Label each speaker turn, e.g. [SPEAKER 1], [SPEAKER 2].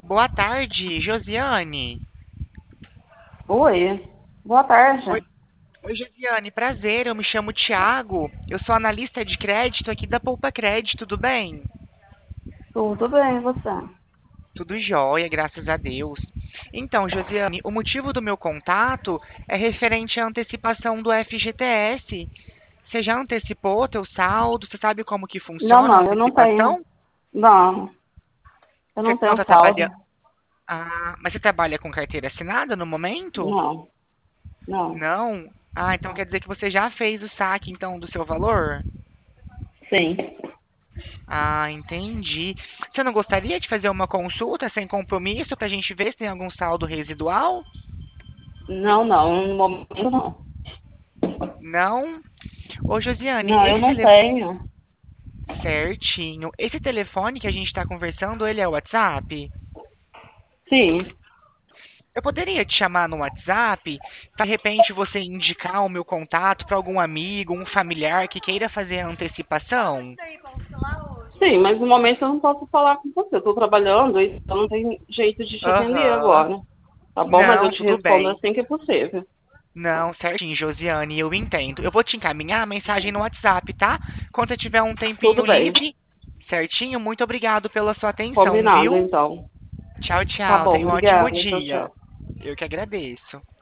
[SPEAKER 1] Boa tarde, Josiane.
[SPEAKER 2] Oi, boa tarde.
[SPEAKER 1] Oi, oi, Josiane, prazer. Eu me chamo Thiago. Eu sou analista de crédito aqui da Poupa Crédito, tudo bem?
[SPEAKER 2] Tudo bem, e você?
[SPEAKER 1] Tudo jóia, graças a Deus. Então, Josiane, o motivo do meu contato é referente à antecipação do FGTS. Você já antecipou teu saldo? Você sabe como que
[SPEAKER 2] Não,
[SPEAKER 1] funciona a
[SPEAKER 2] não, eu não tenho.
[SPEAKER 1] antecipação?
[SPEAKER 2] Não, eu
[SPEAKER 1] Você
[SPEAKER 2] não
[SPEAKER 1] não
[SPEAKER 2] tenho
[SPEAKER 1] está
[SPEAKER 2] saldo.
[SPEAKER 1] trabalhando. Ah, mas você trabalha com carteira assinada no momento?
[SPEAKER 2] Não, não.
[SPEAKER 1] Não? Ah, então quer dizer que você já fez o saque então do seu valor?
[SPEAKER 2] Sim.
[SPEAKER 1] Ah, entendi. Você não gostaria de fazer uma consulta sem compromisso para a gente ver se tem algum saldo residual?
[SPEAKER 2] Não, não, no momento não.
[SPEAKER 1] Não? Ô, Josiane,
[SPEAKER 2] Não, eu
[SPEAKER 1] esse
[SPEAKER 2] não
[SPEAKER 1] telefone
[SPEAKER 2] tenho.
[SPEAKER 1] certinho. Esse telefone que a gente está conversando, ele é o WhatsApp?
[SPEAKER 2] Sim,
[SPEAKER 1] Eu poderia te chamar no WhatsApp, para de repente você indicar o meu contato para algum amigo, um familiar que queira fazer a antecipação?
[SPEAKER 2] sim, mas no momento eu não posso falar com você. Eu estou trabalhando, então não tem jeito de te atender
[SPEAKER 1] Aham.
[SPEAKER 2] agora. Tá bom? Mas eu
[SPEAKER 1] Não,
[SPEAKER 2] te
[SPEAKER 1] tudo
[SPEAKER 2] respondo
[SPEAKER 1] bem.
[SPEAKER 2] assim que é possível.
[SPEAKER 1] Não, certinho, Josiane, eu entendo. Eu vou te encaminhar a mensagem no WhatsApp, tá? Quando você tiver um tempinho
[SPEAKER 2] Tudo bem.
[SPEAKER 1] livre, certinho, muito obrigado pela sua atenção,
[SPEAKER 2] Combinado,
[SPEAKER 1] viu?
[SPEAKER 2] então.
[SPEAKER 1] Tchau,
[SPEAKER 2] Tá
[SPEAKER 1] tchau.
[SPEAKER 2] bom,
[SPEAKER 1] Tenha um ótimo
[SPEAKER 2] obrigada. Tchau,
[SPEAKER 1] dia.
[SPEAKER 2] tchau.
[SPEAKER 1] Eu que agradeço.